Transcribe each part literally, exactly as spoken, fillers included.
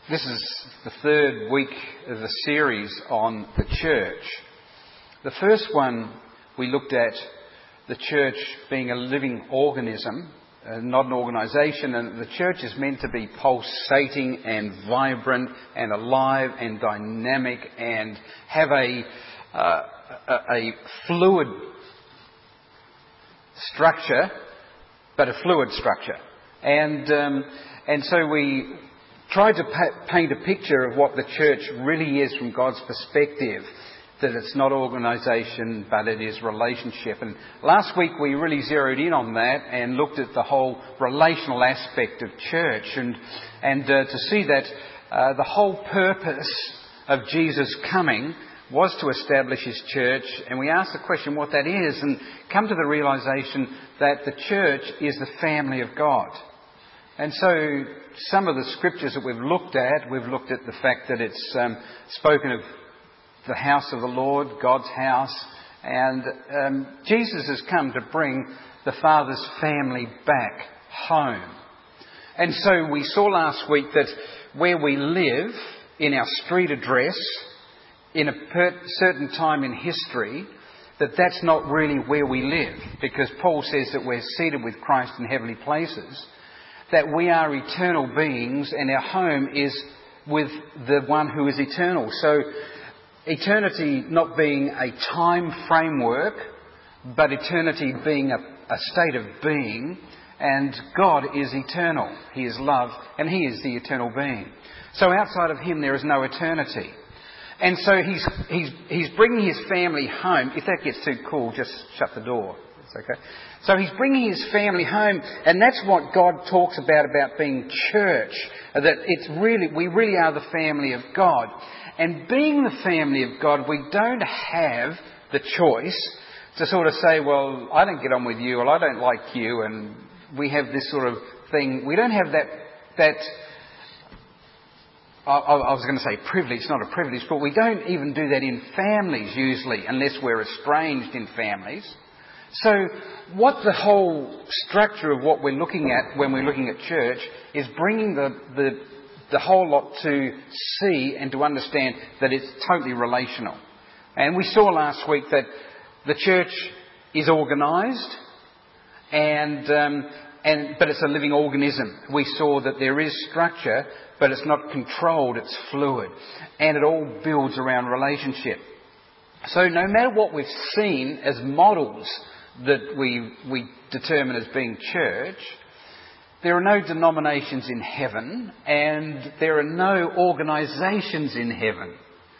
This is the third week of the series on the church. The first one we looked at the church being a living organism, uh, not an organisation, and the church is meant to be pulsating and vibrant and alive and dynamic and have a, uh, a, a fluid structure, but a fluid structure. And um, and so we tried to pa- paint a picture of what the church really is from God's perspective, that it's not organisation, but it is relationship. And last week we really zeroed in on that and looked at the whole relational aspect of church, and and uh, to see that uh, the whole purpose of Jesus coming was to establish his church, and we asked the question what that is, and come to the realisation that the church is the family of God. And so some of the scriptures that we've looked at, we've looked at the fact that it's um, spoken of the house of the Lord, God's house, and um, Jesus has come to bring the Father's family back home. And so we saw last week that where we live, in our street address, in a per- certain time in history, that that's not really where we live, because Paul says that we're seated with Christ in heavenly places, that we are eternal beings and our home is with the one who is eternal. So eternity not being a time framework, but eternity being a, a state of being, and God is eternal. He is love and he is the eternal being. So outside of him there is no eternity. And so he's he's he's bringing his family home. If that gets too cool, just shut the door. It's okay. So he's bringing his family home, and that's what God talks about, about being church. That it's really, we really are the family of God. And being the family of God, we don't have the choice to sort of say, well, I don't get on with you, or I don't like you, and we have this sort of thing. We don't have that, that I, I was going to say privilege, not a privilege, but we don't even do that in families usually, unless we're estranged in families. So what the whole structure of what we're looking at when we're looking at church is bringing the, the, the whole lot to see and to understand that it's totally relational. And we saw last week that the church is organised, and, um, and but it's a living organism. We saw that there is structure, but it's not controlled, it's fluid. And it all builds around relationship. So no matter what we've seen as models that we we determine as being church, there are no denominations in heaven, and there are no organisations in heaven.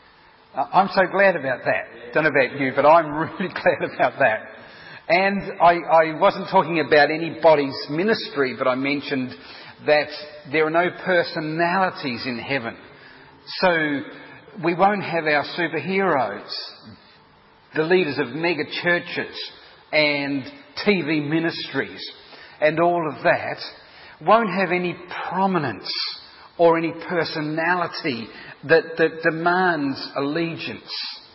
I'm so glad about that. Don't know about you, but I'm really glad about that. And I, I wasn't talking about anybody's ministry, but I mentioned that there are no personalities in heaven. So we won't have our superheroes, the leaders of mega churches and T V ministries and all of that won't have any prominence or any personality that, that demands allegiance.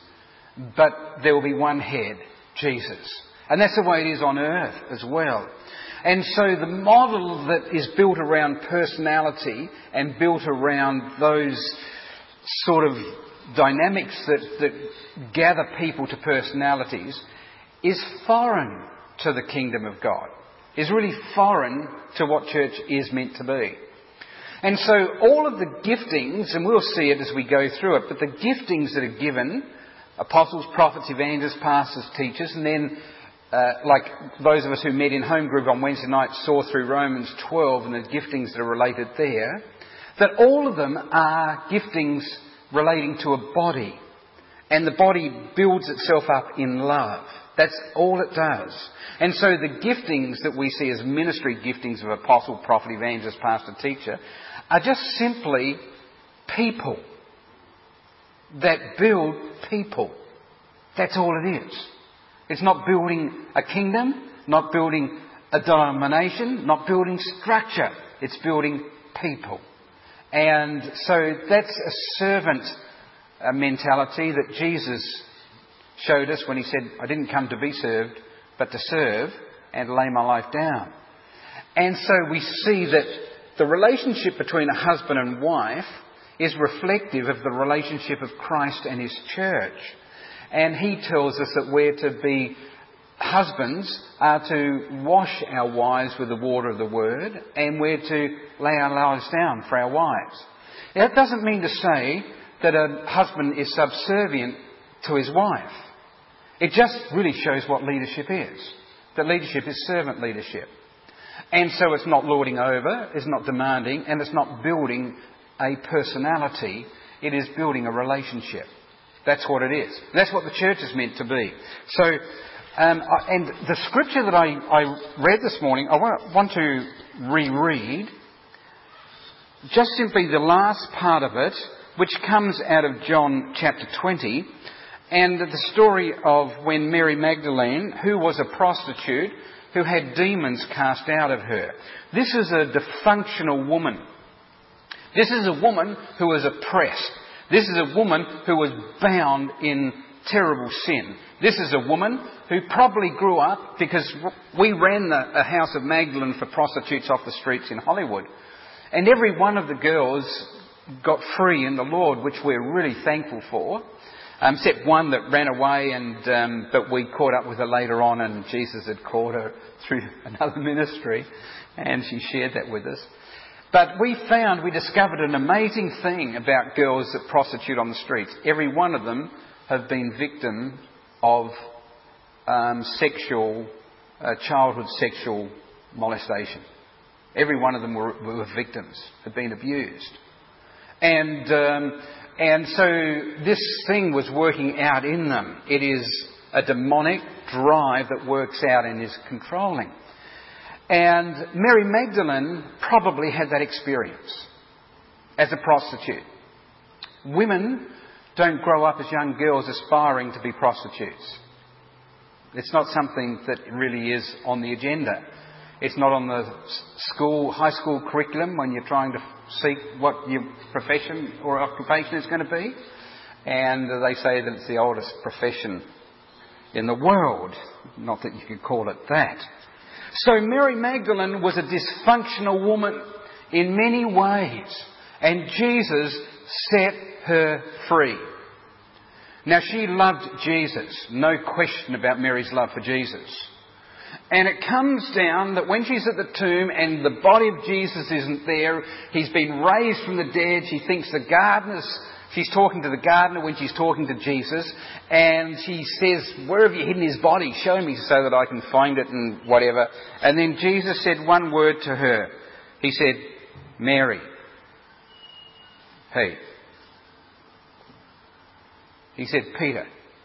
But there will be one head, Jesus. And that's the way it is on earth as well. And so the model that is built around personality and built around those sort of dynamics that, that gather people to personalities is foreign to the kingdom of God. Is really foreign to what church is meant to be. And so all of the giftings, and we'll see it as we go through it, but the giftings that are given, apostles, prophets, evangelists, pastors, teachers, and then uh, like those of us who met in home group on Wednesday night saw through Romans twelve and the giftings that are related there, that all of them are giftings relating to a body. And the body builds itself up in love. That's all it does. And so the giftings that we see as ministry giftings of apostle, prophet, evangelist, pastor, teacher are just simply people that build people. That's all it is. It's not building a kingdom, not building a denomination, not building structure. It's building people. And so that's a servant mentality that Jesus showed us when he said, I didn't come to be served, but to serve and lay my life down. And so we see that the relationship between a husband and wife is reflective of the relationship of Christ and His church. And He tells us that we're to be husbands, are to wash our wives with the water of the Word, and we're to lay our lives down for our wives. Now, that doesn't mean to say that a husband is subservient to his wife. It just really shows what leadership is. That leadership is servant leadership. And so it's not lording over, it's not demanding, and it's not building a personality. It is building a relationship. That's what it is. That's what the church is meant to be. So, um, and the scripture that I, I read this morning, I want, want to reread just simply the last part of it, which comes out of John chapter twenty, and the story of when Mary Magdalene, who was a prostitute, who had demons cast out of her. This is a dysfunctional woman. This is a woman who was oppressed. This is a woman who was bound in terrible sin. This is a woman who probably grew up, because we ran the, a house of Magdalene for prostitutes off the streets in Hollywood. And every one of the girls got free in the Lord, which we're really thankful for. Um, except one that ran away, and um, but we caught up with her later on, and Jesus had called her through another ministry, and she shared that with us. But we found, we discovered an amazing thing about girls that prostitute on the streets. Every one of them have been victim of um, sexual, uh, childhood sexual molestation. Every one of them were, were victims, had been abused. And um, and so this thing was working out in them. It is a demonic drive that works out and is controlling. And Mary Magdalene probably had that experience as a prostitute. Women don't grow up as young girls aspiring to be prostitutes. It's not something that really is on the agenda. It's not on the school, high school curriculum when you're trying to seek what your profession or occupation is going to be. And they say that it's the oldest profession in the world. Not that you could call it that. So Mary Magdalene was a dysfunctional woman in many ways. And Jesus set her free. Now, she loved Jesus. No question about Mary's love for Jesus. And it comes down that when she's at the tomb and the body of Jesus isn't there, he's been raised from the dead. She thinks the gardener's, she's talking to the gardener when she's talking to Jesus. And she says, "Where have you hidden his body? Show me so that I can find it," and whatever. And then Jesus said one word to her. He said, "Mary." Hey. He said, "Peter."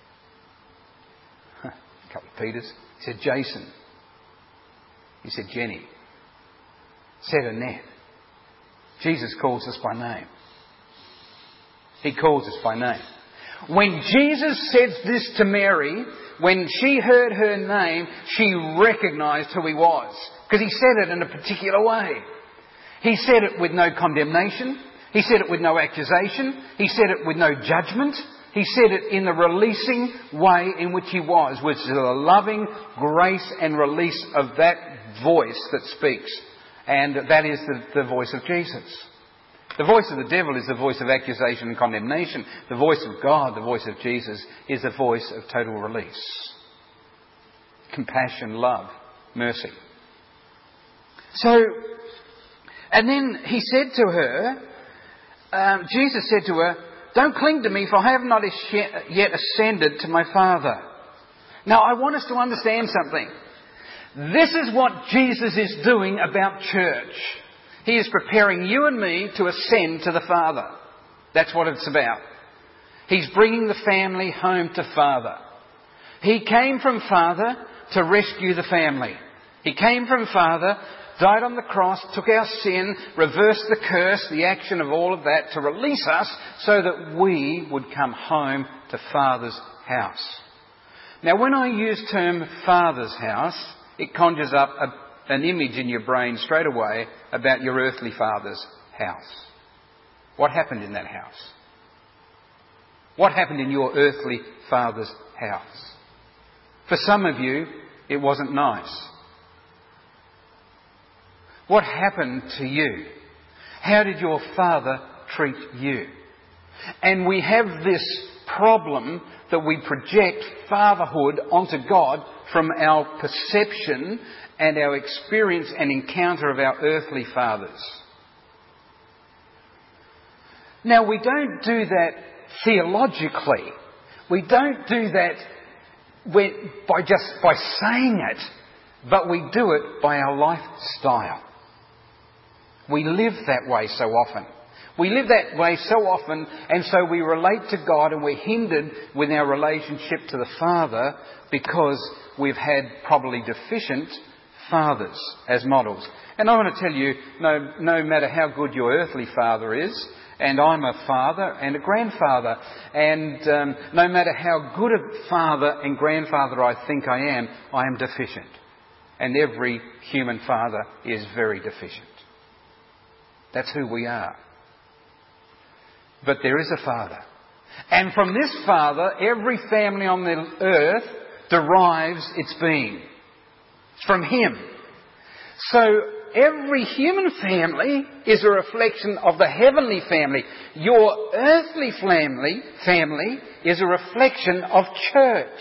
A couple of Peters. He said, "Jason." He said, "Jenny." Said Annette. Jesus calls us by name. He calls us by name. When Jesus said this to Mary, when she heard her name, she recognised who he was. Because he said it in a particular way. He said it with no condemnation. He said it with no accusation. He said it with no judgment. He said it in the releasing way in which he was, which is a loving grace and release of that voice that speaks. And that is the, the voice of Jesus. The voice of the devil is the voice of accusation and condemnation. The voice of God, the voice of Jesus, is the voice of total release. Compassion, love, mercy. So, and then he said to her, um, Jesus said to her, "Don't cling to me, for I have not yet ascended to my Father." Now, I want us to understand something. This is what Jesus is doing about church. He is preparing you and me to ascend to the Father. That's what it's about. He's bringing the family home to Father. He came from Father to rescue the family. He came from Father, died on the cross, took our sin, reversed the curse, the action of all of that, to release us so that we would come home to Father's house. Now, when I use the term Father's house, it conjures up a, an image in your brain straight away about your earthly father's house. What happened in that house? What happened in your earthly father's house? For some of you, it wasn't nice. What happened to you? How did your father treat you. And we have this problem that we project fatherhood onto God from our perception and our experience and encounter of our earthly fathers. Now, we don't do that theologically. We don't do that when, by just by saying it, but we do it by our lifestyle. We live that way so often. We live that way so often, and so we relate to God, and we're hindered with our relationship to the Father because we've had probably deficient fathers as models. And I want to tell you, no, no matter how good your earthly father is, and I'm a father and a grandfather, and um, no matter how good a father and grandfather I think I am, I am deficient. And every human father is very deficient. That's who we are. But there is a Father. And from this Father, every family on the earth derives its being. It's from Him. So every human family is a reflection of the heavenly family. Your earthly family, family is a reflection of church.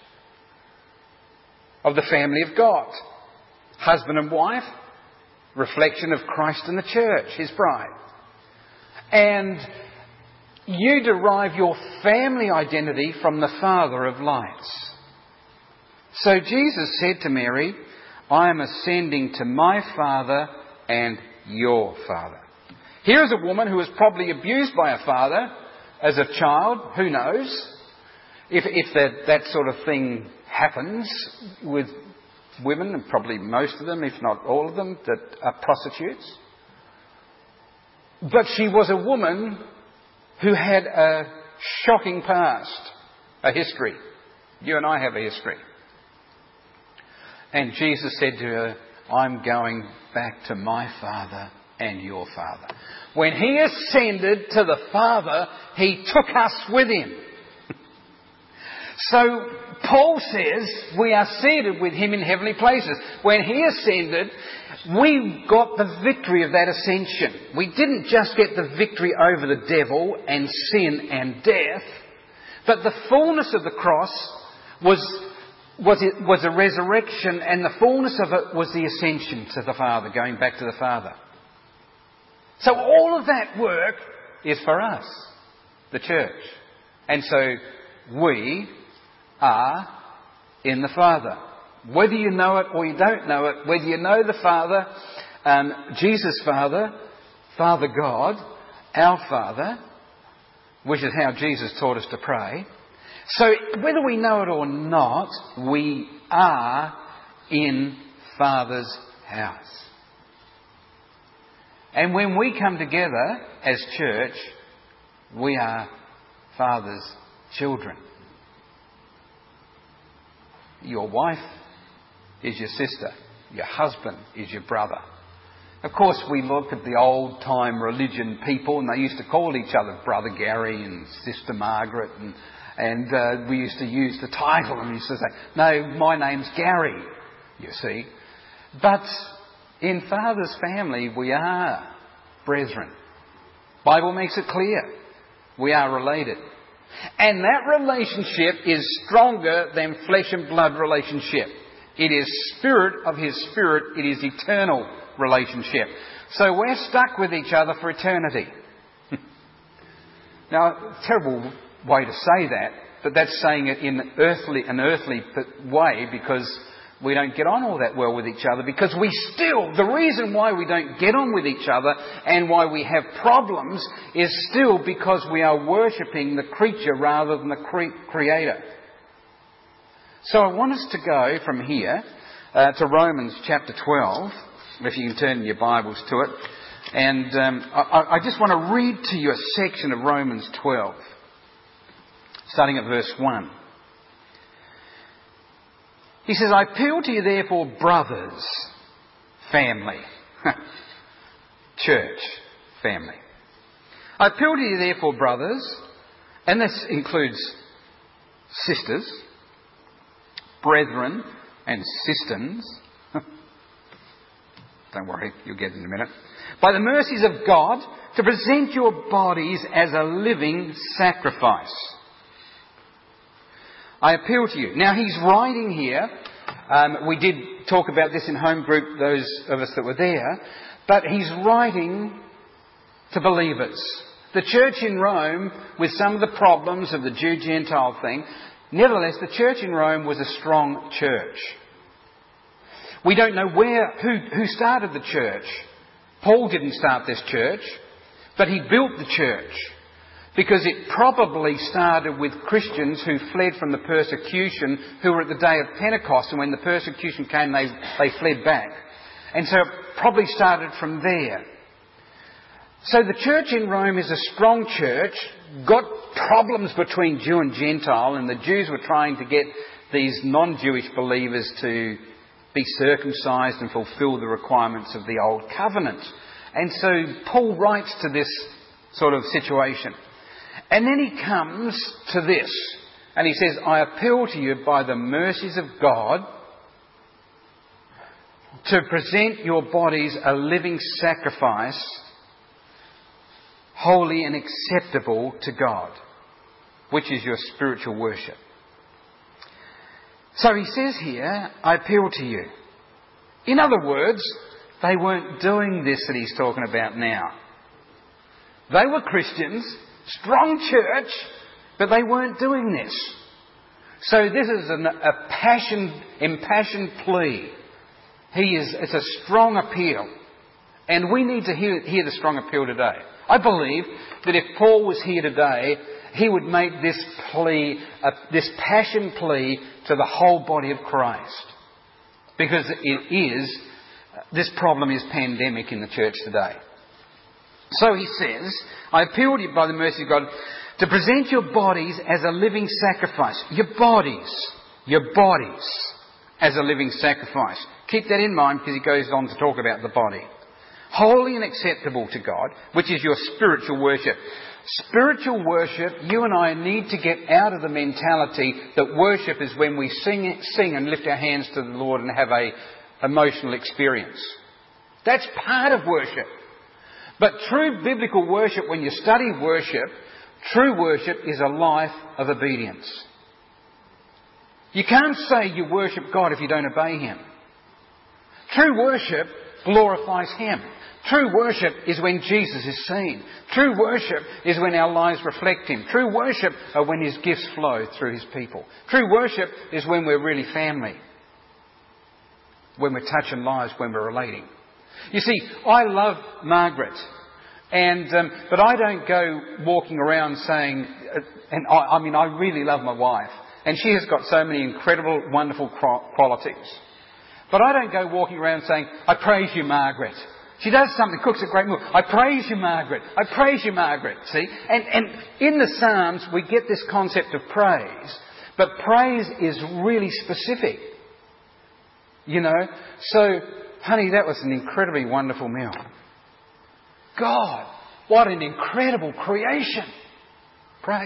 Of the family of God. Husband and wife, reflection of Christ and the church, His bride. And you derive your family identity from the Father of lights. So Jesus said to Mary, I am ascending to my Father and your Father. Here is a woman who was probably abused by a father as a child. Who knows? If, if that, that sort of thing happens with women, and probably most of them, if not all of them, that are prostitutes. But she was a woman who had a shocking past, a history. You and I have a history. And Jesus said to her, I'm going back to my Father and your Father. When He ascended to the Father, He took us with Him. So Paul says we are seated with Him in heavenly places. When He ascended, we got the victory of that ascension. We didn't just get the victory over the devil and sin and death, but the fullness of the cross was, was, it, was a resurrection, and the fullness of it was the ascension to the Father, going back to the Father. So all of that work is for us, the church. And so we are in the Father. Whether you know it or you don't know it, whether you know the Father, um, Jesus' Father, Father God, our Father, which is how Jesus taught us to pray. So whether we know it or not, we are in Father's house. And when we come together as church, we are Father's children. Your wife is your sister. Your husband is your brother. Of course, we look at the old-time religion people, and they used to call each other Brother Gary and Sister Margaret, and, and uh, we used to use the title, and we used to say, no, my name's Gary, you see. But in Father's family, we are brethren. Bible makes it clear. We are related. And that relationship is stronger than flesh and blood relationship. It is spirit of His Spirit. It is eternal relationship. So we're stuck with each other for eternity. Now, terrible way to say that, but that's saying it in earthly, an earthly way, because we don't get on all that well with each other, because we still, the reason why we don't get on with each other and why we have problems is still because we are worshipping the creature rather than the cre- creator. So I want us to go from here uh, to Romans chapter twelve, if you can turn your Bibles to it. And um, I, I just want to read to you a section of Romans twelve, starting at verse one. He says, I appeal to you therefore, brothers, family, church, family. I appeal to you therefore, brothers, and this includes sisters, brethren and cisterns. Don't worry, you'll get it in a minute. By the mercies of God, to present your bodies as a living sacrifice. I appeal to you. Now he's writing here, um, we did talk about this in home group, those of us that were there, but he's writing to believers. The church in Rome, with some of the problems of the Jew-Gentile thing, nevertheless the church in Rome was a strong church. We don't know where, who, who started the church. Paul didn't start this church, but he built the church. Because it probably started with Christians who fled from the persecution, who were at the day of Pentecost, and when the persecution came, they, they fled back. And so it probably started from there. So the church in Rome is a strong church, got problems between Jew and Gentile, and the Jews were trying to get these non-Jewish believers to be circumcised and fulfill the requirements of the Old Covenant. And so Paul writes to this sort of situation. And then he comes to this, and he says, I appeal to you by the mercies of God to present your bodies a living sacrifice, holy and acceptable to God, which is your spiritual worship. So he says here, I appeal to you. In other words, they weren't doing this that he's talking about now. They were Christians, strong church, but they weren't doing this. So this is an, a passion, impassioned plea. He is, it's a strong appeal. And we need to hear, hear the strong appeal today. I believe that if Paul was here today, he would make this plea, uh, this passion plea to the whole body of Christ. Because it is, this problem is pandemic in the church today. So he says, I appeal to you by the mercy of God to present your bodies as a living sacrifice. Your bodies, your bodies as a living sacrifice. Keep that in mind because he goes on to talk about the body. Holy and acceptable to God, which is your spiritual worship. Spiritual worship, you and I need to get out of the mentality that worship is when we sing, sing and lift our hands to the Lord and have a emotional experience. That's part of worship. But true biblical worship, when you study worship, true worship is a life of obedience. You can't say you worship God if you don't obey Him. True worship glorifies Him. True worship is when Jesus is seen. True worship is when our lives reflect Him. True worship are when His gifts flow through His people. True worship is when we're really family. When we're touching lives, when we're relating. You see, I love Margaret, and um, but I don't go walking around saying, uh, and I, I mean, I really love my wife, and she has got so many incredible, wonderful qualities. But I don't go walking around saying, I praise you, Margaret. She does something, cooks a great meal. I praise you, Margaret. I praise you, Margaret. See? And, and in the Psalms, we get this concept of praise. But praise is really specific. You know? So, honey, that was an incredibly wonderful meal. God, what an incredible creation. Praise.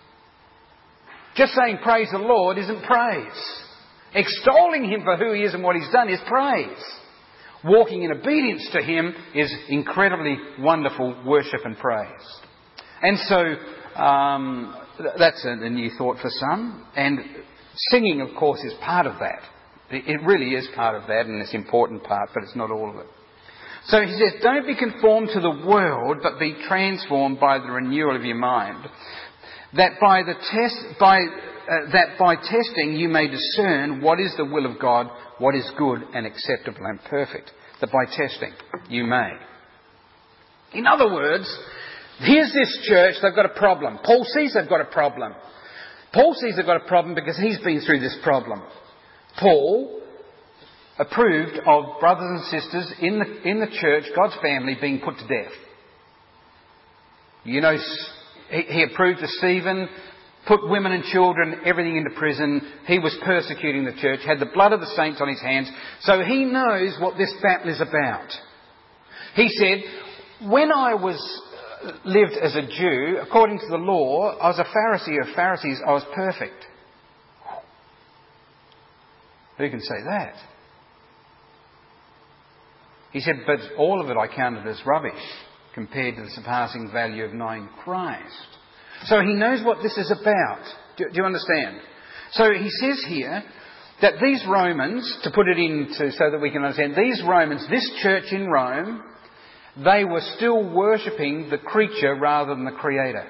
Just saying praise the Lord isn't praise. Extolling Him for who He is and what He's done is praise. Walking in obedience to Him is incredibly wonderful worship and praise. And so, um, that's a, a new thought for some. And singing, of course, is part of that. It really is part of that, and it's an important part, but it's not all of it. So he says, don't be conformed to the world, but be transformed by the renewal of your mind. That by the test, by uh, that by testing you may discern what is the will of God, what is good and acceptable and perfect. That by testing you may. In other words, here's this church, they've got a problem. Paul sees they've got a problem. Paul sees they've got a problem because he's been through this problem. Paul approved of brothers and sisters in the, in the church, God's family, being put to death. You know, he, he approved of Stephen, put women and children, everything into prison. He was persecuting the church, had the blood of the saints on his hands. So he knows what this battle is about. He said, when I was lived as a Jew, according to the law, I was a Pharisee of Pharisees, I was perfect. Who can say that? He said, but all of it I counted as rubbish compared to the surpassing value of knowing Christ. So he knows what this is about. Do, do you understand? So he says here that these Romans, to put it into so that we can understand, these Romans, this church in Rome, they were still worshipping the creature rather than the Creator.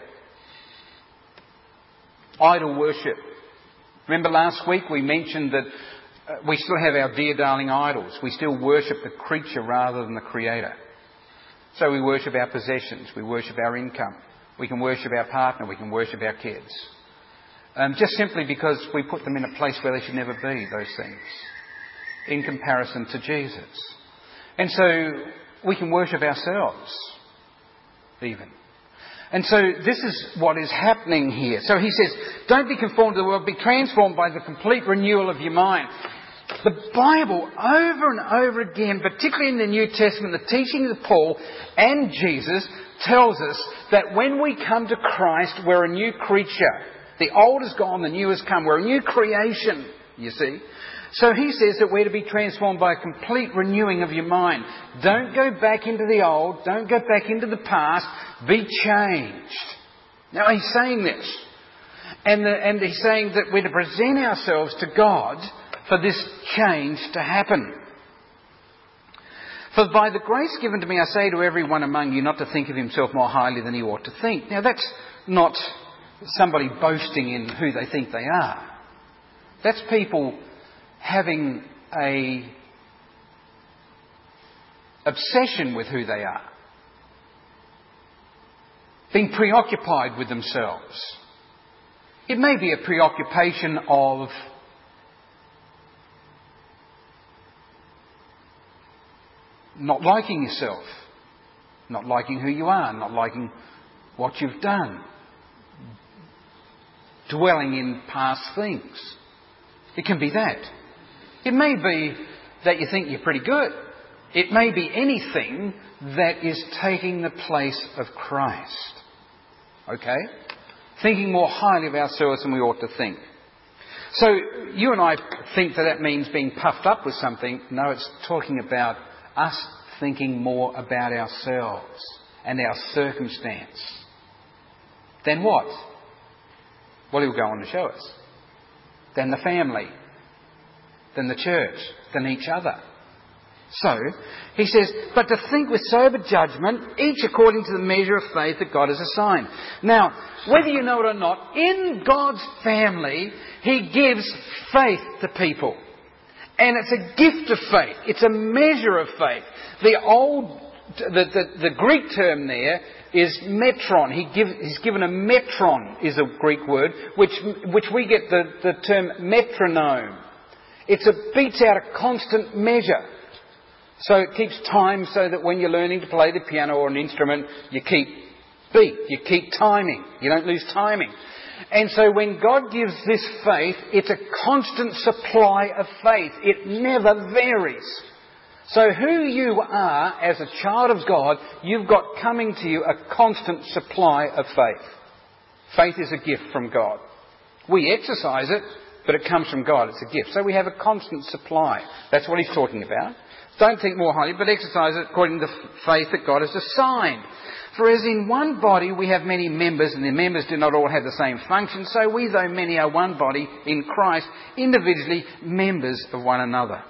Idol worship. Remember last week we mentioned that uh, we still have our dear darling idols. We still worship the creature rather than the Creator. So we worship our possessions. We worship our income. We can worship our partner. We can worship our kids. Um, just simply because we put them in a place where they should never be, those things, in comparison to Jesus. And so we can worship ourselves, even. And so this is what is happening here. So he says, don't be conformed to the world, be transformed by the complete renewal of your mind. The Bible, over and over again, particularly in the New Testament, the teachings of Paul and Jesus tells us that when we come to Christ, we're a new creature. The old is gone, the new has come. We're a new creation, you see. So he says that we're to be transformed by a complete renewing of your mind. Don't go back into the old. Don't go back into the past. Be changed. Now he's saying this. And, the, and he's saying that we're to present ourselves to God for this change to happen. For by the grace given to me, I say to everyone among you not to think of himself more highly than he ought to think. Now that's not somebody boasting in who they think they are. That's people having a obsession with who they are. Being preoccupied with themselves. It may be a preoccupation of not liking yourself, not liking who you are, not liking what you've done, dwelling in past things. It can be that. It may be that you think you're pretty good. It may be anything that is taking the place of Christ. Okay? Thinking more highly of ourselves than we ought to think. So you and I think that that means being puffed up with something. No, it's talking about us thinking more about ourselves and our circumstance. Then what? Well, he'll go on to show us. Then the family. Then the church. Then each other. So, he says, but to think with sober judgment, each according to the measure of faith that God has assigned. Now, whether you know it or not, in God's family, He gives faith to people. And it's a gift of faith. It's a measure of faith. The old, the, the, the Greek term there is metron. He give, he's given a metron, is a Greek word, which, which we get the, the term metronome. It's a beats out a constant measure. So it keeps time so that when you're learning to play the piano or an instrument, you keep beat, you keep timing. You don't lose timing. And so when God gives this faith, it's a constant supply of faith. It never varies. So who you are as a child of God, you've got coming to you a constant supply of faith. Faith is a gift from God. We exercise it, but it comes from God. It's a gift. So we have a constant supply. That's what he's talking about. Don't think more highly, but exercise it according to the faith that God has assigned. For as in one body we have many members, and the members do not all have the same function, so we, though many, are one body in Christ, individually members of one another.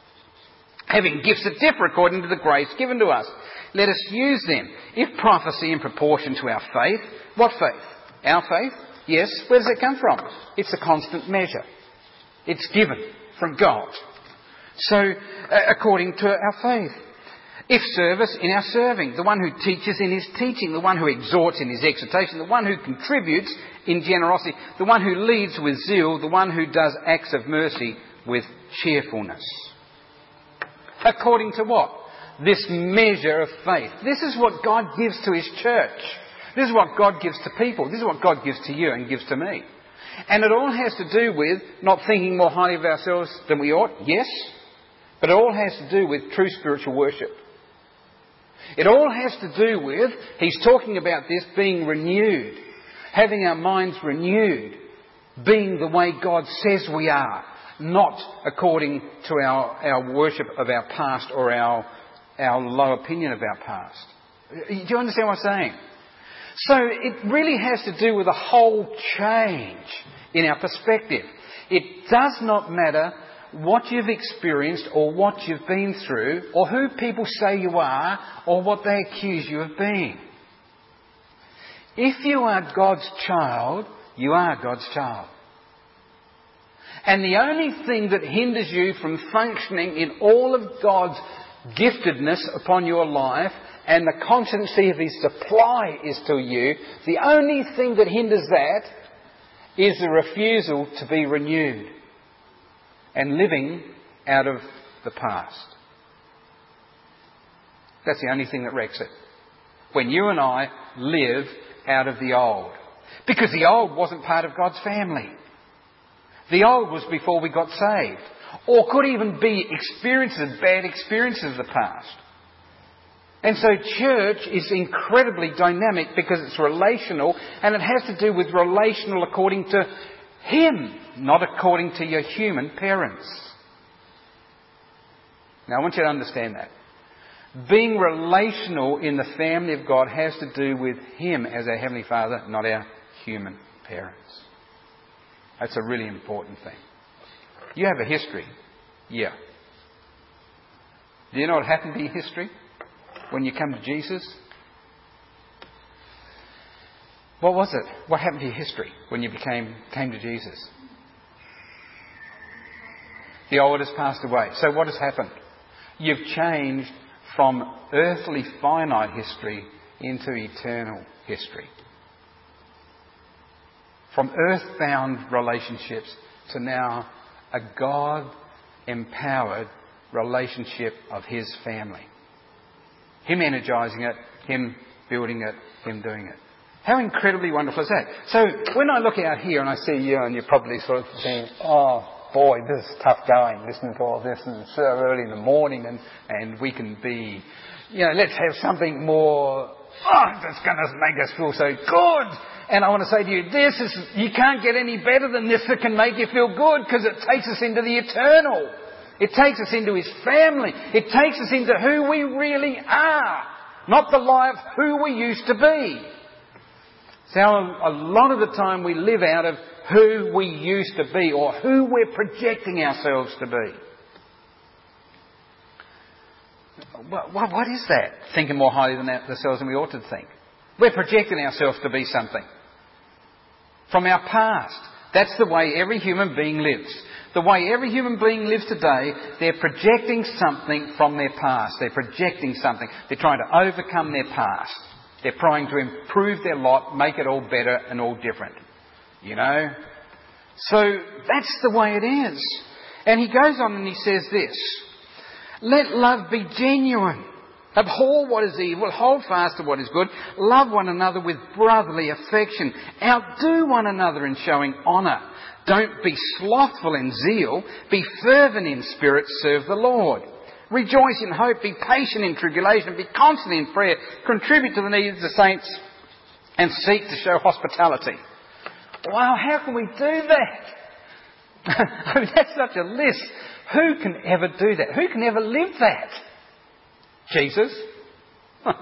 Having gifts that differ according to the grace given to us, let us use them. If prophecy in proportion to our faith, what faith? Our faith? Yes. Where does it come from? It's a constant measure. It's given from God. So, uh, according to our faith. If service, in our serving. The one who teaches in his teaching. The one who exhorts in his exhortation. The one who contributes in generosity. The one who leads with zeal. The one who does acts of mercy with cheerfulness. According to what? This measure of faith. This is what God gives to his church. This is what God gives to people. This is what God gives to you and gives to me. And it all has to do with not thinking more highly of ourselves than we ought. Yes. But it all has to do with true spiritual worship. It all has to do with, he's talking about this, being renewed. Having our minds renewed. Being the way God says we are. Not according to our, our worship of our past or our our low opinion of our past. Do you understand what I'm saying? So it really has to do with a whole change in our perspective. It does not matter what you've experienced or what you've been through or who people say you are or what they accuse you of being. If you are God's child, you are God's child. And the only thing that hinders you from functioning in all of God's giftedness upon your life and the constancy of His supply is to you, the only thing that hinders that is the refusal to be renewed and living out of the past. That's the only thing that wrecks it. When you and I live out of the old. Because the old wasn't part of God's family. The old was before we got saved. Or could even be experiences, bad experiences of the past. And so church is incredibly dynamic because it's relational, and it has to do with relational according to Him, not according to your human parents. Now I want you to understand that. Being relational in the family of God has to do with Him as our Heavenly Father, not our human parents. That's a really important thing. You have a history. Yeah. Do you know what happened to your history when you come to Jesus? What was it? What happened to your history when you became came to Jesus? The old has passed away. So what has happened? You've changed from earthly finite history into eternal history. From earth-bound relationships to now a God-empowered relationship of His family. Him energising it, Him building it, Him doing it. How incredibly wonderful is that? So when I look out here and I see you and you're probably sort of saying, oh boy, this is tough going, listening to all this and so early in the morning and, and we can be, you know, let's have something more, oh, that's going to make us feel so good. And I want to say to you, this is, you can't get any better than this that can make you feel good because it takes us into the eternal. It takes us into His family. It takes us into who we really are, not the lie of who we used to be. So a lot of the time we live out of who we used to be or who we're projecting ourselves to be. What, what, what is that? Thinking more highly than ourselves than we ought to think. We're projecting ourselves to be something from our past. That's the way every human being lives. The way every human being lives today, they're projecting something from their past. They're projecting something. They're trying to overcome their past. They're trying to improve their lot, make it all better and all different. You know? So that's the way it is. And he goes on and he says this. Let love be genuine. Abhor what is evil. Hold fast to what is good. Love one another with brotherly affection. Outdo one another in showing honour. Don't be slothful in zeal. Be fervent in spirit. Serve the Lord. Rejoice in hope. Be patient in tribulation. Be constant in prayer. Contribute to the needs of the saints. And seek to show hospitality. Wow, how can we do that? I mean, that's such a list. Who can ever do that? Who can ever live that? Jesus? Huh.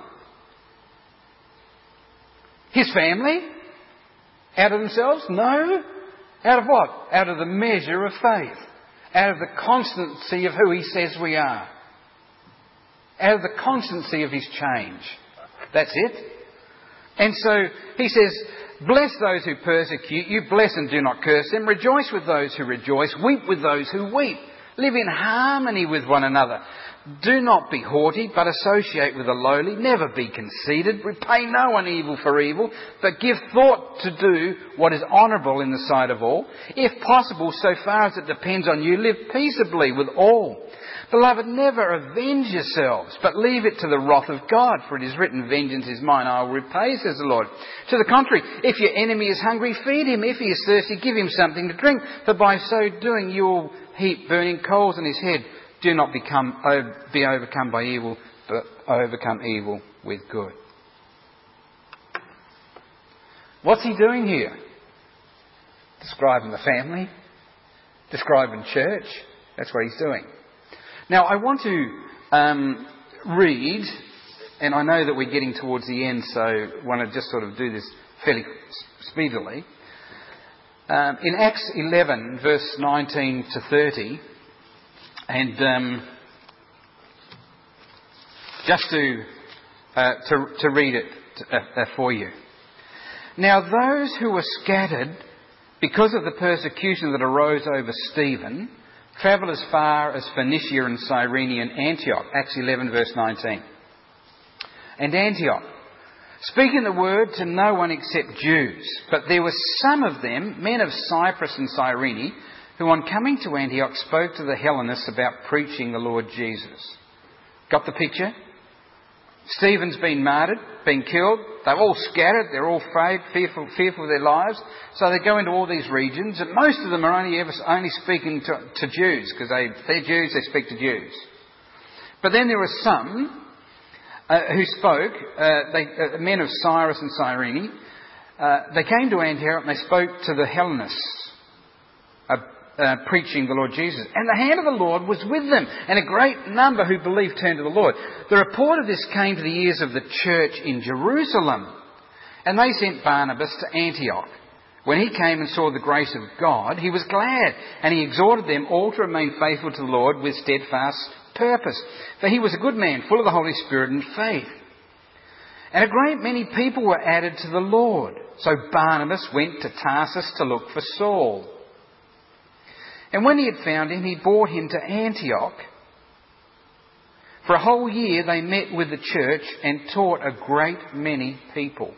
His family? Out of themselves? No. Out of what? Out of the measure of faith. Out of the constancy of who He says we are. Out of the constancy of His change. That's it. And so He says, bless those who persecute you, bless and do not curse them. Rejoice with those who rejoice, weep with those who weep. Live in harmony with one another. Do not be haughty, but associate with the lowly. Never be conceited. Repay no one evil for evil, but give thought to do what is honourable in the sight of all. If possible, so far as it depends on you, live peaceably with all. Beloved, never avenge yourselves, but leave it to the wrath of God, for it is written, vengeance is mine, I will repay, says the Lord. To the contrary, if your enemy is hungry, feed him. If he is thirsty, give him something to drink, for by so doing you will heap burning coals on his head. Do not become be overcome by evil, but overcome evil with good. What's he doing here? Describing the family, describing church. That's what he's doing. Now, I want to um, read, and I know that we're getting towards the end, so I want to just sort of do this fairly speedily. Um, in Acts eleven, verse nineteen to thirty, and um, just to, uh, to to read it uh, uh, for you. Now those who were scattered because of the persecution that arose over Stephen travelled as far as Phoenicia and Cyrene and Antioch. Acts eleven, verse nineteen. And Antioch, speaking the word to no one except Jews. But there were some of them, men of Cyprus and Cyrene, who on coming to Antioch spoke to the Hellenists about preaching the Lord Jesus. Got the picture? Stephen's been martyred, been killed. They're all scattered. They're all afraid, fearful, fearful of their lives. So they go into all these regions, and most of them are only ever only speaking to, to Jews, because they, they're Jews. They speak to Jews. But then there were some uh, who spoke. Uh, they, uh, men of Cyrus and Cyrene. Uh, they came to Antioch and they spoke to the Hellenists, uh, uh, preaching the Lord Jesus. And the hand of the Lord was with them, and a great number who believed turned to the Lord. The report of this came to the ears of the church in Jerusalem, and they sent Barnabas to Antioch. When he came and saw the grace of God, he was glad, and he exhorted them all to remain faithful to the Lord with steadfast purpose. For he was a good man, full of the Holy Spirit and faith. And a great many people were added to the Lord. So Barnabas went to Tarsus to look for Saul. And when he had found him, he brought him to Antioch. For a whole year they met with the church and taught a great many people.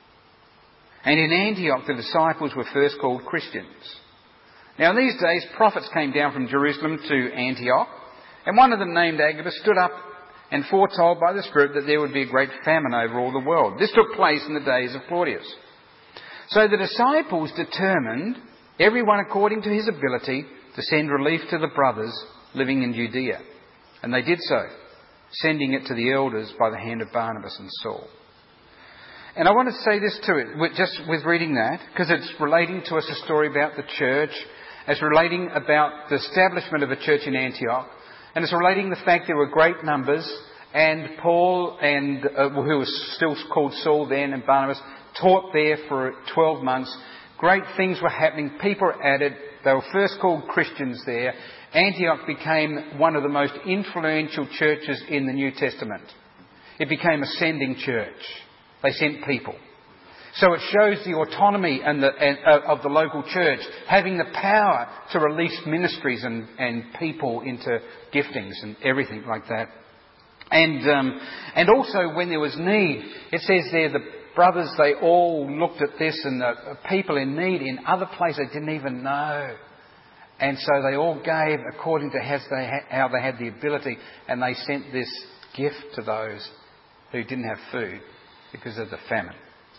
And in Antioch the disciples were first called Christians. Now in these days prophets came down from Jerusalem to Antioch, and one of them named Agabus stood up and foretold by the Spirit that there would be a great famine over all the world. This took place in the days of Claudius. So the disciples determined, everyone according to his ability, to send relief to the brothers living in Judea. And they did so, sending it to the elders by the hand of Barnabas and Saul. And I want to say this to it, just with reading that, because it's relating to us a story about the church. It's relating about the establishment of a church in Antioch. And it's relating the fact there were great numbers, and Paul, and uh, who was still called Saul then, and Barnabas, taught there for twelve months. Great things were happening. People were added. They were first called Christians there. Antioch became one of the most influential churches in the New Testament. It became a sending church. They sent people. So it shows the autonomy and the, and, uh, of the local church, having the power to release ministries and, and people into giftings and everything like that. And um, and also when there was need, it says there the brothers, they all looked at this, and the people in need in other places they didn't even know. And so they all gave according to how they, ha- how they had the ability, and they sent this gift to those who didn't have food because of the famine.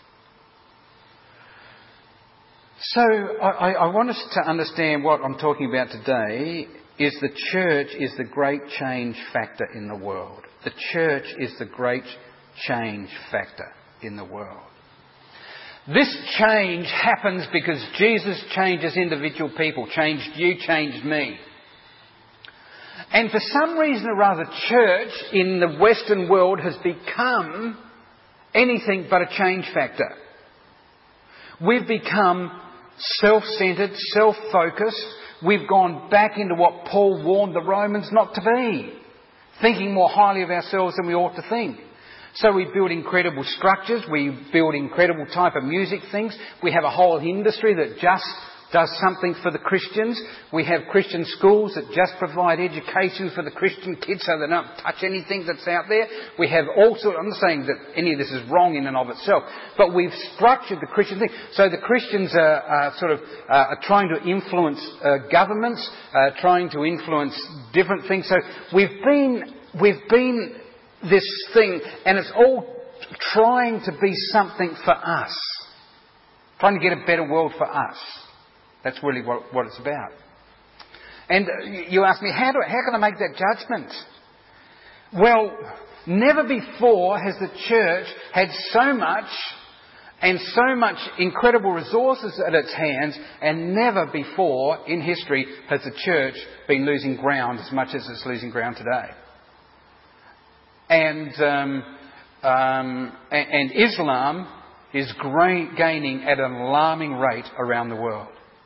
So I, I want us to understand what I'm talking about today is the church is the great change factor in the world. The church is the great change factor in the world. This change happens because Jesus changes individual people, changed you, changed me. And for some reason or other, church in the Western world has become anything but a change factor. We've become self-centred, self-focused. We've gone back into what Paul warned the Romans not to be, thinking more highly of ourselves than we ought to think. So we build incredible structures, we build incredible type of music things, we have a whole industry that just does something for the Christians. We have Christian schools that just provide education for the Christian kids so they don't touch anything that's out there. We have all sorts, I'm not saying that any of this is wrong in and of itself, but we've structured the Christian thing. So the Christians are, are sort of uh, are trying to influence uh, governments, uh, trying to influence different things. So we've been, we've been this thing, and it's all trying to be something for us. Trying to get a better world for us. That's really what, what it's about. And you ask me, how do how can I make that judgment? Well, never before has the church had so much and so much incredible resources at its hands, and never before in history has the church been losing ground as much as it's losing ground today. and um, um, and, and Islam is gra- gaining at an alarming rate around the world.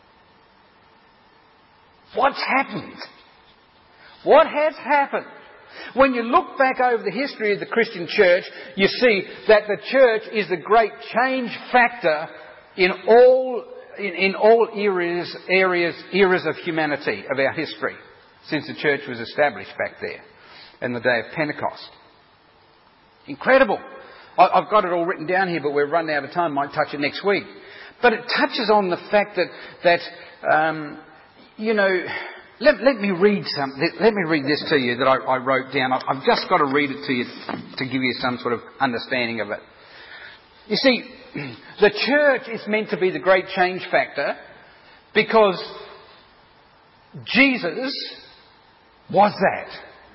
What's happened? What has happened? When you look back over the history of the Christian church, you see that the church is the great change factor in all in, in all areas, areas, eras of humanity, of our history, since the church was established back there in the day of Pentecost. Incredible. I, I've got it all written down here, but we're running out of time. Might touch it next week. But it touches on the fact that, that um, you know, let, let me read some. Let, let me read this to you that I, I wrote down. I, I've just got to read it to you to give you some sort of understanding of it. You see, the church is meant to be the great change factor because Jesus was that.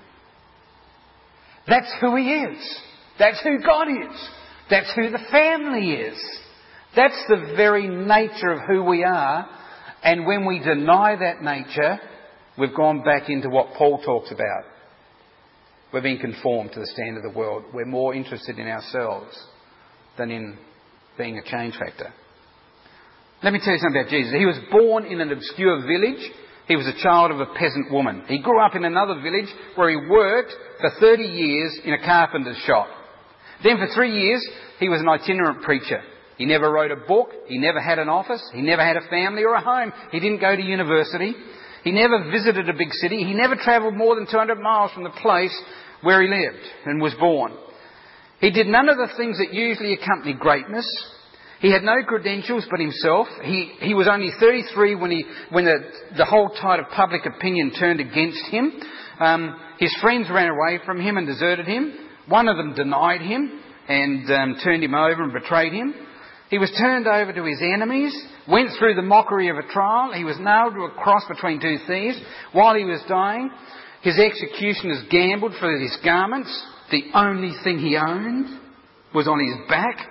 That's who He is. That's who God is. That's who the family is. That's the very nature of who we are. And when we deny that nature, we've gone back into what Paul talks about. We're being conformed to the standard of the world. We're more interested in ourselves than in being a change factor. Let me tell you something about Jesus. He was born in an obscure village. He was a child of a peasant woman. He grew up in another village where he worked for thirty years in a carpenter's shop. Then for three years, he was an itinerant preacher. He never wrote a book. He never had an office. He never had a family or a home. He didn't go to university. He never visited a big city. He never travelled more than two hundred miles from the place where he lived and was born. He did none of the things that usually accompany greatness. He had no credentials but himself. He, he was only thirty-three when he when the, the whole tide of public opinion turned against him. Um, his friends ran away from him and deserted him. One of them denied him and um, turned him over and betrayed him. He was turned over to his enemies, went through the mockery of a trial. He was nailed to a cross between two thieves. While he was dying, his executioners gambled for his garments. The only thing he owned was on his back.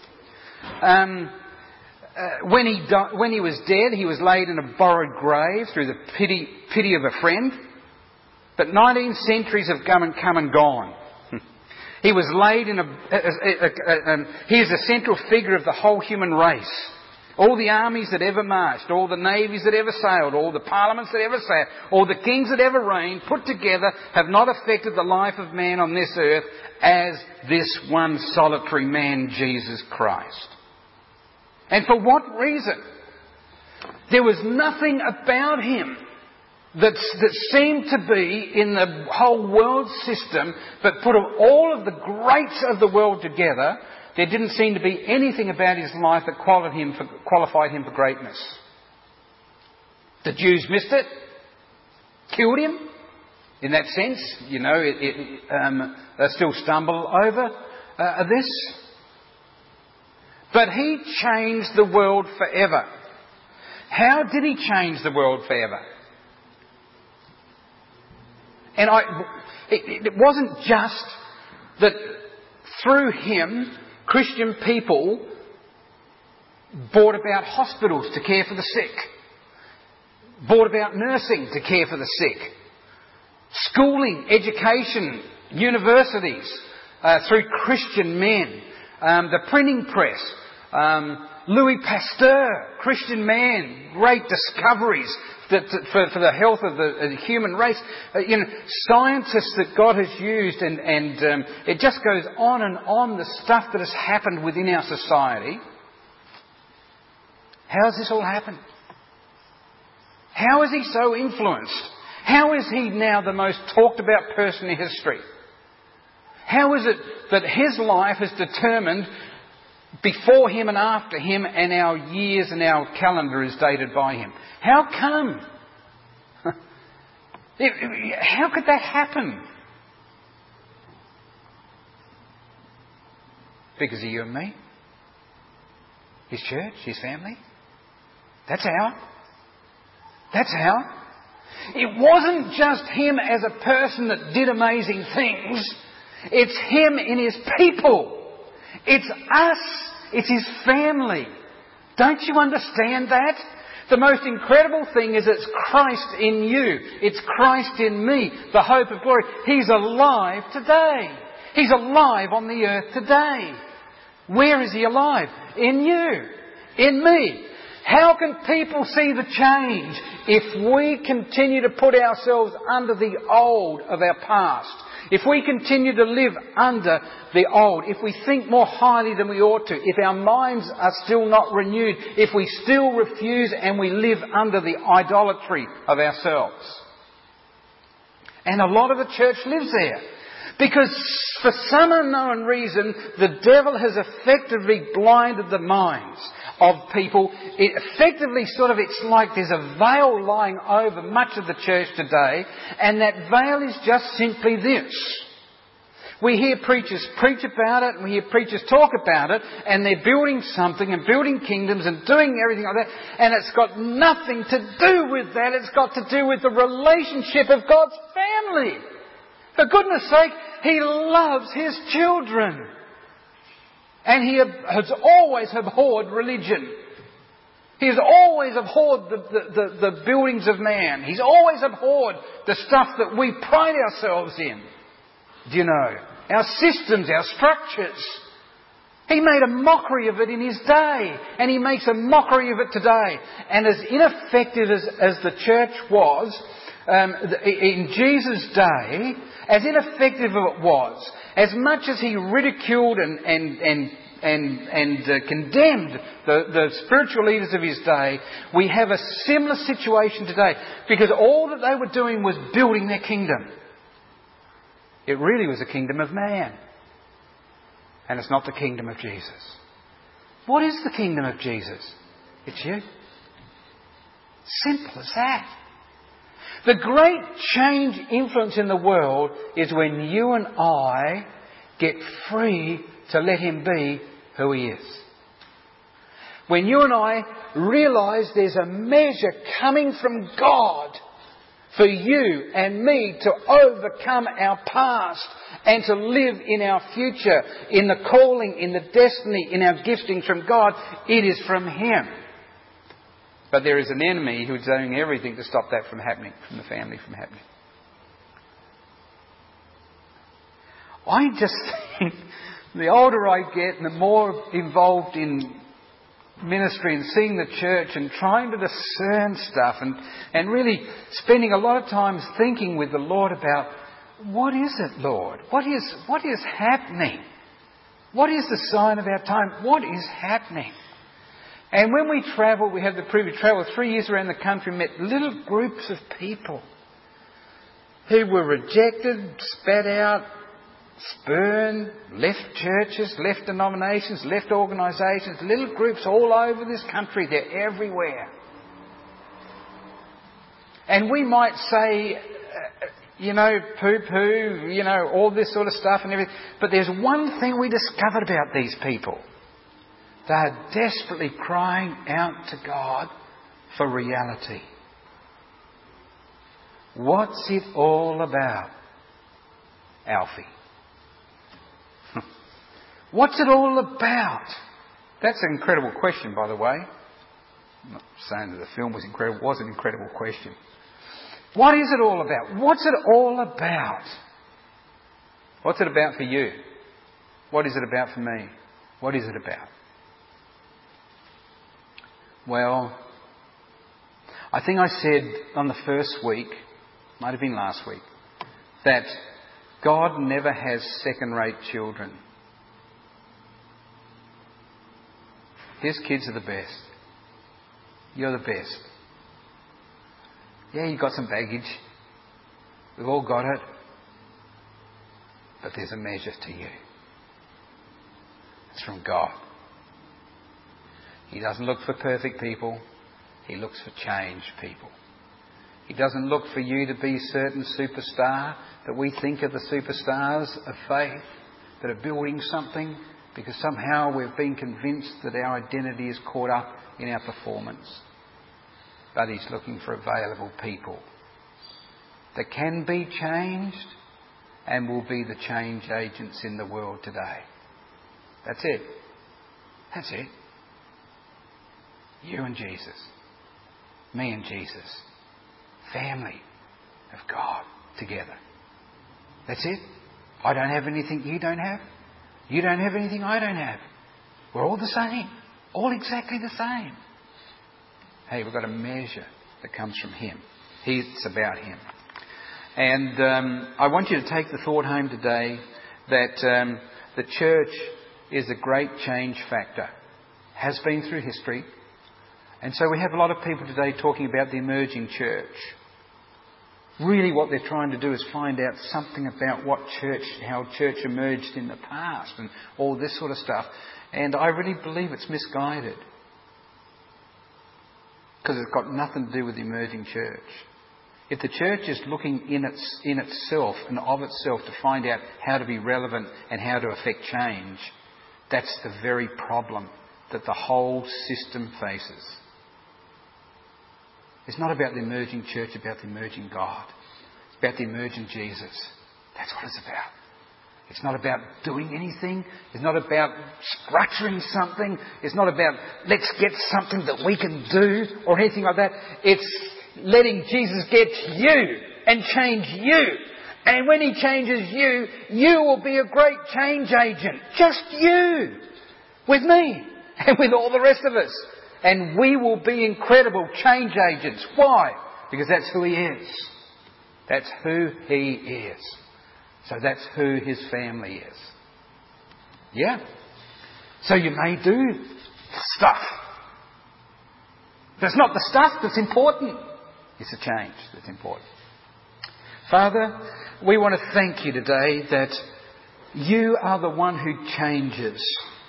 Um, uh, when he di- when he was dead, he was laid in a borrowed grave through the pity pity of a friend. But nineteen centuries have come and come and gone. He was laid in a... a, a, a um, he is a central figure of the whole human race. All the armies that ever marched, all the navies that ever sailed, all the parliaments that ever sat, all the kings that ever reigned, put together, have not affected the life of man on this earth as this one solitary man, Jesus Christ. And for what reason? There was nothing about him that, that seemed to be in the whole world system, but put all of the greats of the world together, there didn't seem to be anything about his life that qualified him for, qualified him for greatness. The Jews missed it, killed him. In that sense, you know, it, it, um, they still stumble over uh, this. But he changed the world forever. How did he change the world forever? And I, it, it wasn't just that through him, Christian people brought about hospitals to care for the sick, brought about nursing to care for the sick, schooling, education, universities uh, through Christian men, um, the printing press, um, Louis Pasteur, Christian man, great discoveries that, that for, for the health of the, of the human race. Uh, you know, scientists that God has used, and, and um, it just goes on and on, the stuff that has happened within our society. How has this all happened? How is he so influenced? How is he now the most talked about person in history? How is it that his life has determined before him and after him, and our years and our calendar is dated by him? How come? How could that happen? Because of you and me. His church, his family. That's how. That's how. It wasn't just him as a person that did amazing things. It's him in his people. It's us. It's his family. Don't you understand that? The most incredible thing is it's Christ in you. It's Christ in me, the hope of glory. He's alive today. He's alive on the earth today. Where is He alive? In you. In me. How can people see the change if we continue to put ourselves under the old of our past? If we continue to live under the old, if we think more highly than we ought to, if our minds are still not renewed, if we still refuse and we live under the idolatry of ourselves. And a lot of the church lives there. Because for some unknown reason, the devil has effectively blinded the minds of people. It effectively sort of, it's like there's a veil lying over much of the church today, and that veil is just simply this. We hear preachers preach about it, and we hear preachers talk about it, and they're building something and building kingdoms and doing everything like that, and it's got nothing to do with that. It's got to do with the relationship of God's family. For goodness sake, He loves His children. And He has always abhorred religion. He has always abhorred the, the, the, the buildings of man. He's always abhorred the stuff that we pride ourselves in. Do you know? Our systems, our structures. He made a mockery of it in His day. And He makes a mockery of it today. And as ineffective as, as the church was, um, in Jesus' day, as ineffective as it was, as much as He ridiculed and and and and, and uh, condemned the, the spiritual leaders of His day, we have a similar situation today. Because all that they were doing was building their kingdom. It really was a kingdom of man. And it's not the kingdom of Jesus. What is the kingdom of Jesus? It's you. Simple as that. The great change influence in the world is when you and I get free to let Him be who He is. When you and I realise there's a measure coming from God for you and me to overcome our past and to live in our future, in the calling, in the destiny, in our gifting from God, it is from Him. But there is an enemy who's doing everything to stop that from happening, from the family from happening. I just think the older I get and the more involved in ministry and seeing the church and trying to discern stuff and, and really spending a lot of time thinking with the Lord about, what is it, Lord? What is, what is happening? What is the sign of our time? What is happening? And when we travel, we have the privilege to travel three years around the country, met little groups of people who were rejected, spat out, spurned, left churches, left denominations, left organisations, little groups all over this country. They're everywhere. And we might say, uh, you know, poo-poo, you know, all this sort of stuff and everything. But there's one thing we discovered about these people. They are desperately crying out to God for reality. What's it all about, Alfie? What's it all about? That's an incredible question, by the way. I'm not saying that the film was incredible. It was an incredible question. What is it all about? What's it all about? What's it about for you? What is it about for me? What is it about? Well, I think I said on the first week, might have been last week, that God never has second-rate children. His kids are the best. You're the best. Yeah, you've got some baggage. We've all got it. But there's a measure to you. It's from God. He doesn't look for perfect people. He looks for changed people. He doesn't look for you to be a certain superstar that we think are the superstars of faith that are building something because somehow we've been convinced that our identity is caught up in our performance. But He's looking for available people that can be changed and will be the change agents in the world today. That's it. That's it. You and Jesus. Me and Jesus. Family of God together. That's it. I don't have anything you don't have. You don't have anything I don't have. We're all the same. All exactly the same. Hey, we've got a measure that comes from Him. It's about Him. And um, I want you to take the thought home today that um, the church is a great change factor. Has been through history. And so we have a lot of people today talking about the emerging church. Really what they're trying to do is find out something about what church, how church emerged in the past and all this sort of stuff. And I really believe it's misguided. Because it's got nothing to do with the emerging church. If the church is looking in its in itself and of itself to find out how to be relevant and how to affect change, that's the very problem that the whole system faces. It's not about the emerging church, it's about the emerging God. It's about the emerging Jesus. That's what it's about. It's not about doing anything. It's not about structuring something. It's not about let's get something that we can do or anything like that. It's letting Jesus get you and change you. And when He changes you, you will be a great change agent. Just you. With me. And with all the rest of us. And we will be incredible change agents. Why? Because that's who He is. That's who He is. So that's who His family is. Yeah? So you may do stuff. But it's not the stuff that's important. It's the change that's important. Father, we want to thank You today that You are the one who changes.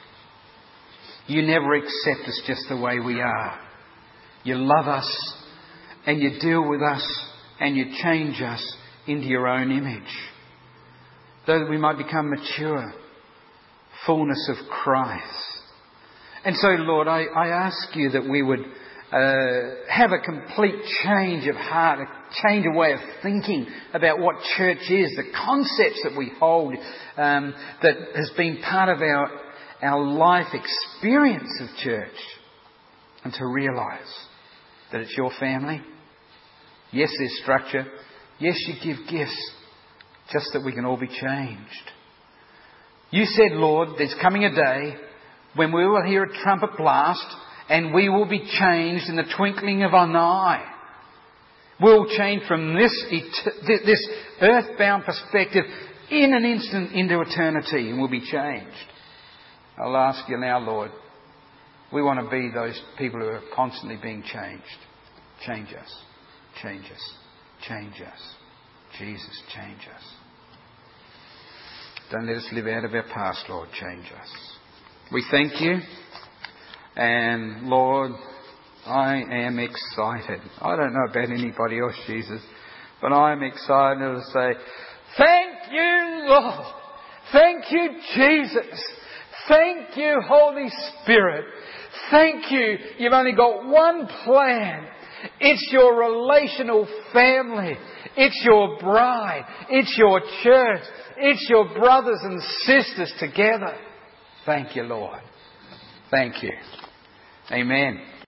You never accept us just the way we are. You love us and You deal with us and You change us into Your own image. Though we might become mature, fullness of Christ. And so, Lord, I, I ask You that we would uh, have a complete change of heart, a change of way of thinking about what church is, the concepts that we hold, um, that has been part of our our life experience of church, and to realise that it's Your family. Yes, there's structure. Yes, You give gifts, just that we can all be changed. You said, Lord, there's coming a day when we will hear a trumpet blast and we will be changed in the twinkling of an eye. We'll change from this, this earthbound perspective in an instant into eternity, and we'll be changed. I'll ask You now, Lord, we want to be those people who are constantly being changed. Change us. Change us. Change us. Jesus, change us. Don't let us live out of our past, Lord. Change us. We thank You. And Lord, I am excited. I don't know about anybody else, Jesus, but I'm excited to say, thank You, Lord. Thank You, Jesus. Thank You, Holy Spirit. Thank You. You've only got one plan. It's Your relational family. It's Your bride. It's Your church. It's Your brothers and sisters together. Thank You, Lord. Thank You. Amen.